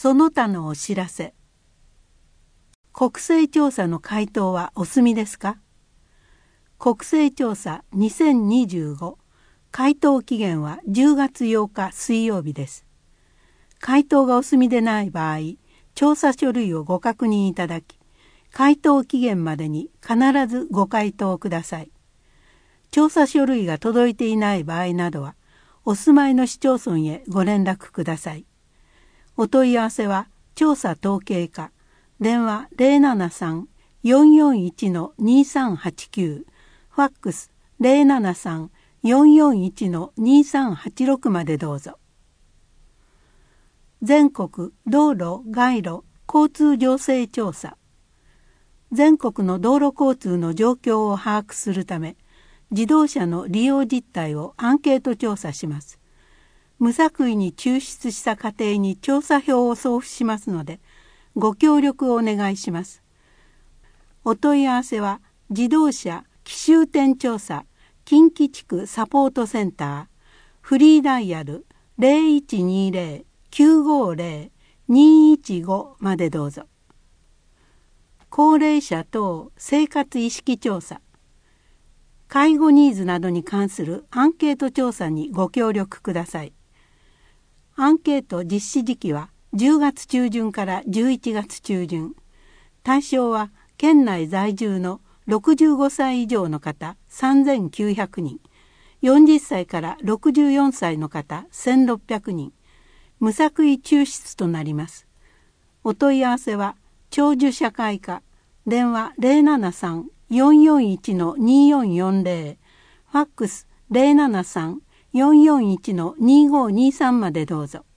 その他のお知らせ。国勢調査の回答はお済みですか？国勢調査2025回答期限は10月8日水曜日です。回答がお済みでない場合、調査書類をご確認いただき、回答期限までに必ずご回答ください。調査書類が届いていない場合などは、お住まいの市町村へご連絡ください。お問い合わせは調査統計課、電話073-441-2389、ファックス073-441-2386までどうぞ。全国道路・街路・交通情勢調査。全国の道路交通の状況を把握するため、自動車の利用実態をアンケート調査します。無作為に抽出した過程に調査票を送付しますので、ご協力をお願いします。お問い合わせは、自動車紀州店調査近畿地区サポートセンター、フリーダイヤル 0120-950-215 までどうぞ。高齢者等生活意識調査。介護ニーズなどに関するアンケート調査にご協力ください。アンケート実施時期は10月中旬から11月中旬。対象は県内在住の65歳以上の方3900人、40歳から64歳の方1600人、無作為抽出となります。お問い合わせは長寿社会課、電話073-441-2440、ファックス073-441-2523までどうぞ。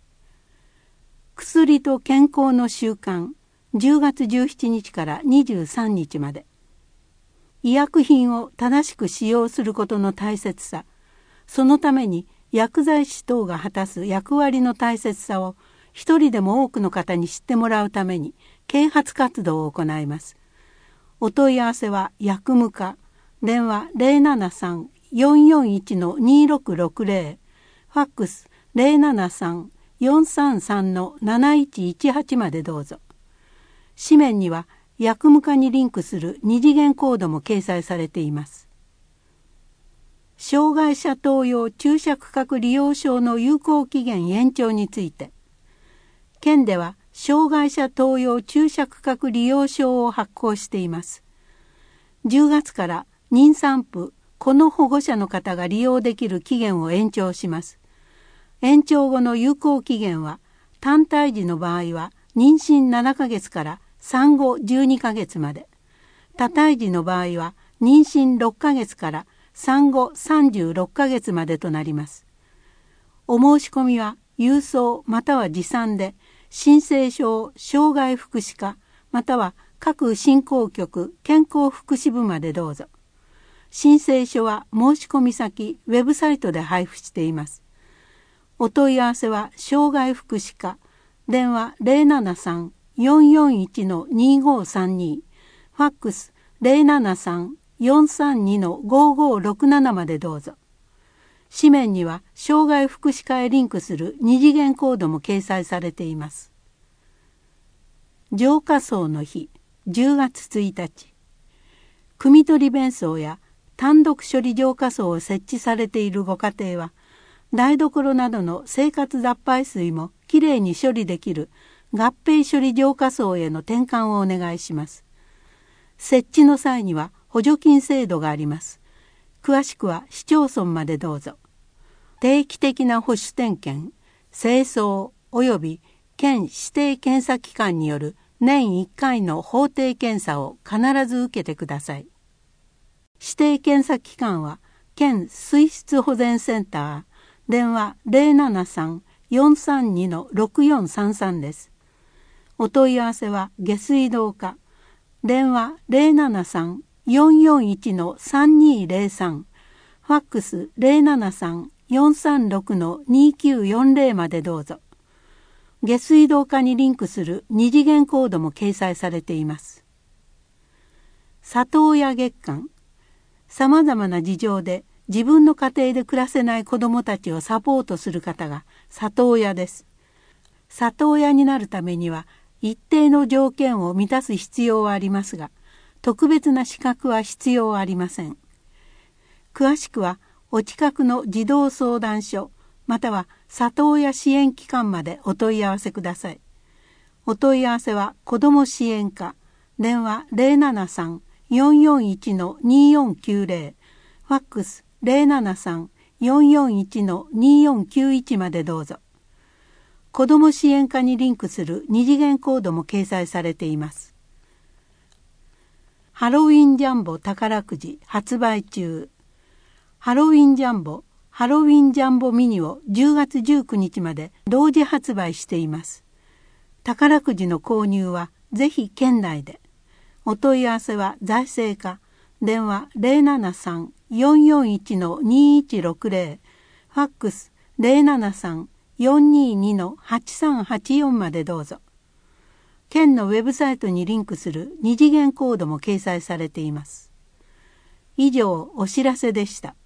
薬と健康の習慣、10月17日から23日まで。医薬品を正しく使用することの大切さ、そのために薬剤師等が果たす役割の大切さを一人でも多くの方に知ってもらうために啓発活動を行います。お問い合わせは薬務課、電話073-441-2660、ファックス073-433-7118までどうぞ。紙面には薬務課にリンクする二次元コードも掲載されています。障害者等用注射区画利用証の有効期限延長について、県では障害者等用注射区画利用証を発行しています。10月から妊産婦、子の保護者の方が利用できる期限を延長します。延長後の有効期限は、単胎児の場合は妊娠7ヶ月から産後12ヶ月まで、多胎児の場合は妊娠6ヶ月から産後36ヶ月までとなります。お申し込みは郵送または持参で、申請書を障害福祉課または各振興局健康福祉部までどうぞ。申請書は申し込み先ウェブサイトで配布しています。お問い合わせは障害福祉課、電話073-441-2532、ファックス073-432-5567までどうぞ。紙面には障害福祉課へリンクする二次元コードも掲載されています。浄化槽の日、10月1日。汲み取り弁槽や単独処理浄化槽を設置されているご家庭は、台所などの生活雑排水もきれいに処理できる合併処理浄化槽への転換をお願いします。設置の際には補助金制度があります。詳しくは市町村までどうぞ。定期的な保守点検、清掃及び県指定検査機関による年1回の法定検査を必ず受けてください。指定検査機関は県水質保全センター、電話073-432-6433です。お問い合わせは下水道課、電話073-441-3203、ファックス073-436-2940までどうぞ。下水道課にリンクする二次元コードも掲載されています。里親月間。さまざまな事情で自分の家庭で暮らせない子どもたちをサポートする方が里親です。 里親になるためには一定の条件を満たす必要はありますが、特別な資格は必要ありません。詳しくはお近くの児童相談所または里親支援機関までお問い合わせください。お問い合わせは子ども支援課、電話 073-441-2490、ファックス 073-441-2491 までどうぞ。子ども支援課にリンクする二次元コードも掲載されています。ハロウィンジャンボ宝くじ発売中。ハロウィンジャンボ、ハロウィンジャンボミニを10月19日まで同時発売しています。宝くじの購入はぜひ県内で。お問い合わせは財政課、電話 073-441-2160、ファックス 073-422-8384 までどうぞ。県のウェブサイトにリンクする二次元コードも掲載されています。以上、お知らせでした。